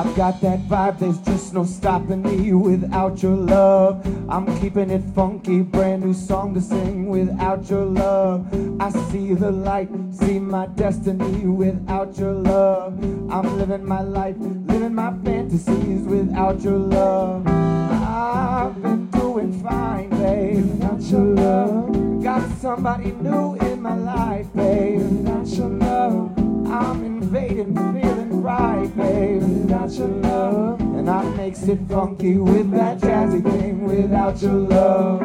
I've got that vibe, there's just no stopping me without your love. I'm keeping it funky, brand new song to sing without your love. I see the light, see my destiny without your love. I'm living my life, living my fantasies without your love. I've been doing fine, babe, without your love. Got somebody new in my life, babe, without your love. I'm invading, feeling right, babe, without your love. And I makes it funky with that jazzy thing without your love.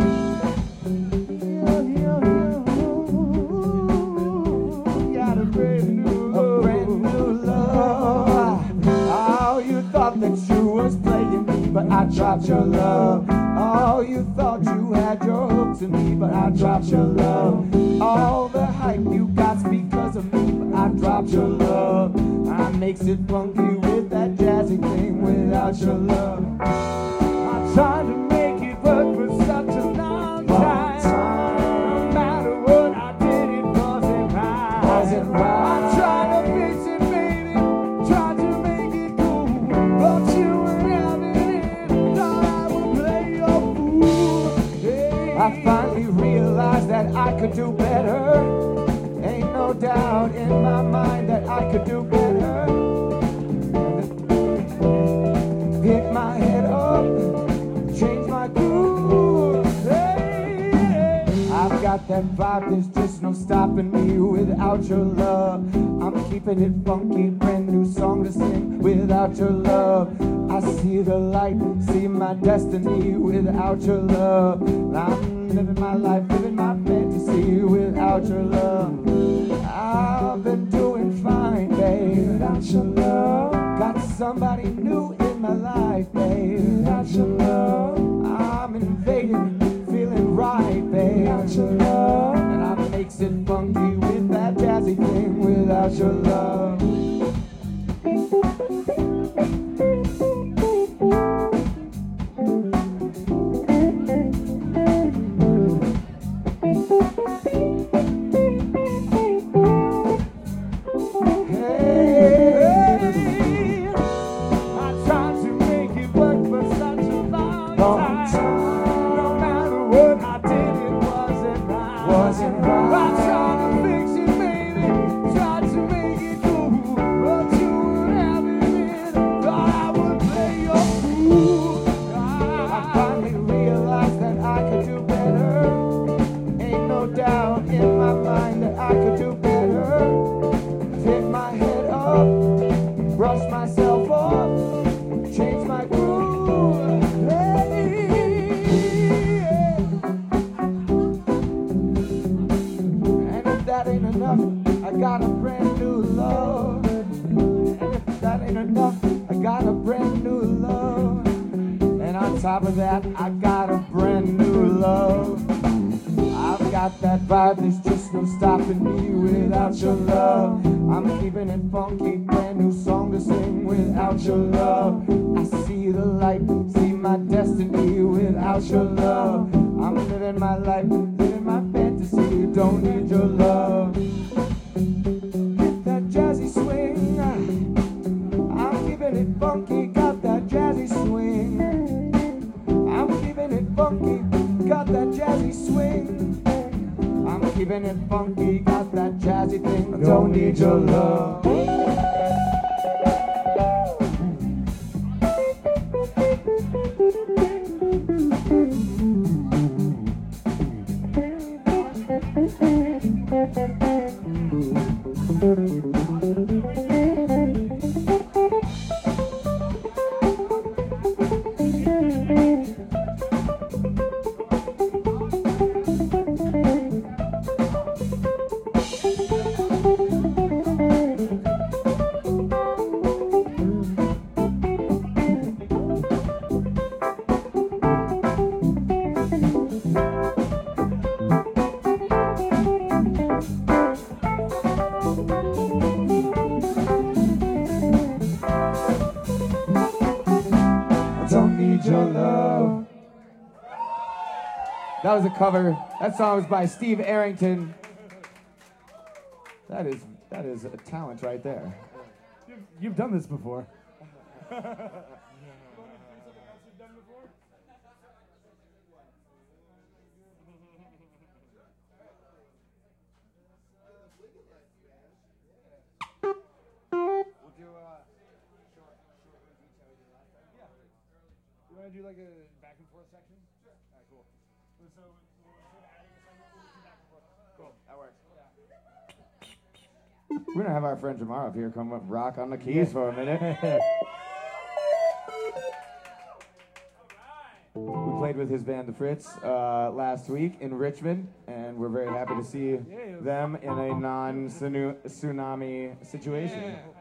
Got a brand new love. Oh, you thought that you was playing me, but I dropped your love. Oh, you thought you had your hooks in me, but I dropped your love. All the hype you got's because of me, but I dropped your love. I makes it funky with that jazzy thing without your love. I tried to make it work for such a long time. No matter what I did, it wasn't right. I tried to fix it, baby, tried to make it cool, but you were having it, thought I would play your fool. Hey. I finally realized that I could do better. Ain't no doubt in my mind that I could do better. Pick my head up, change my groove. Hey, hey. I've got that vibe, there's just no stopping me without your love. I'm keeping it funky, brand new song to sing without your love. I see the light, see my destiny without your love. I'm living my life, living my fantasy without your love. I've been doing fine, babe, without your love. Got somebody new in my life, babe, without your love. I'm invading, feeling right, babe, without your love. And I makes it funky with that jazzy thing without your love. Top of that, I got a brand new love. I've got that vibe, there's just no stopping me without your love. I'm keeping it funky, brand new song to sing without your love. I see the light, see my destiny without your love. I'm living my life, living my fantasy, don't need your love. Get that jazzy swing, I'm keeping it funky, got that jazzy swing. Funky, got that jazzy swing. I'm keeping it funky, got that jazzy thing. I don't need your love. That was a cover. That song was by Steve Arrington. That is a talent right there. You've done this before. We'll do short repeats how we did last time. Yeah. You want to do like a back and forth section? Sure. All right, cool. So instead of adding a song, we'll do back and forth. Cool. That works. We're gonna have our friend Jamar up here come up rock on the keys for a minute. We played with his band, The Fritz, last week in Richmond, and we're very happy to see them in a non-tsunami situation.